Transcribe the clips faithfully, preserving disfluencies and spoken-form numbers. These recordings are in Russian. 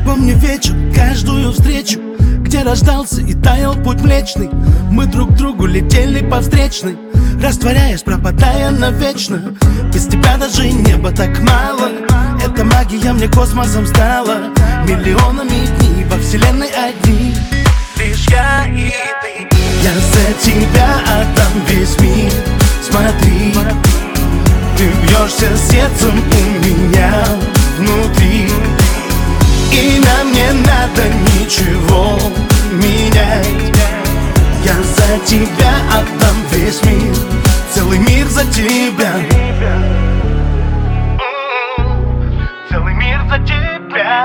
Помню вечер, каждую встречу, где рождался и таял путь Млечный. Мы друг к другу летели по встречной, растворяясь, пропадая навечно. Без тебя даже неба так мало. Эта магия мне космосом стала. Миллионами дней во вселенной одни, лишь я и ты. Я за тебя отдам весь мир. Смотри, ты бьешься сердцем у меня внутри, и нам не надо ничего менять. Я за тебя отдам весь мир, целый мир за тебя. Целый мир за тебя.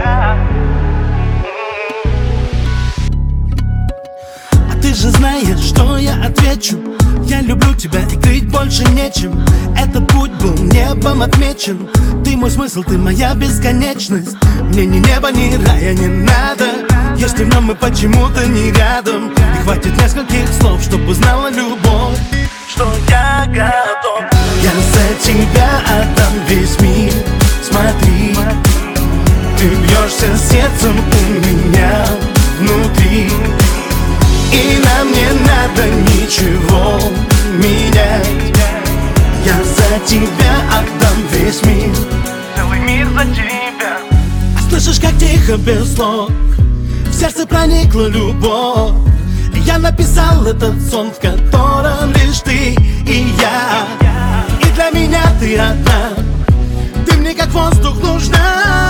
А ты же знаешь, что я отвечу. Я люблю тебя и крыть больше нечем. Этот путь был небом отмечен. Ты мой смысл, ты моя бесконечность. Мне ни неба, ни рая не надо, если в нем мы почему-то не рядом. И хватит нескольких слов, чтобы узнала любовь, что я готов. Я за тебя отдам весь мир. Смотри, ты бьешься сердцем у меня внутри, и нам не надо ничего менять. Я за тебя отдам весь мир, целый мир за тебя. А слышишь, как тихо, без слов, в сердце проникла любовь. Я написал этот сон, в котором лишь ты и я. И для меня ты одна, ты мне как воздух нужна.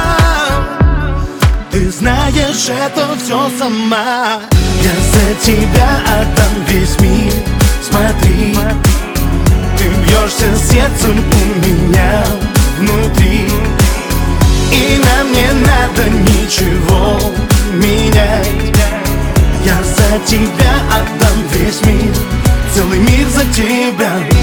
Ты знаешь это все сама. Я за тебя отдам весь мир. Смотри, ты бьешься сердцем у меня внутри, и нам не надо ничего менять. Я за тебя отдам весь мир, целый мир за тебя.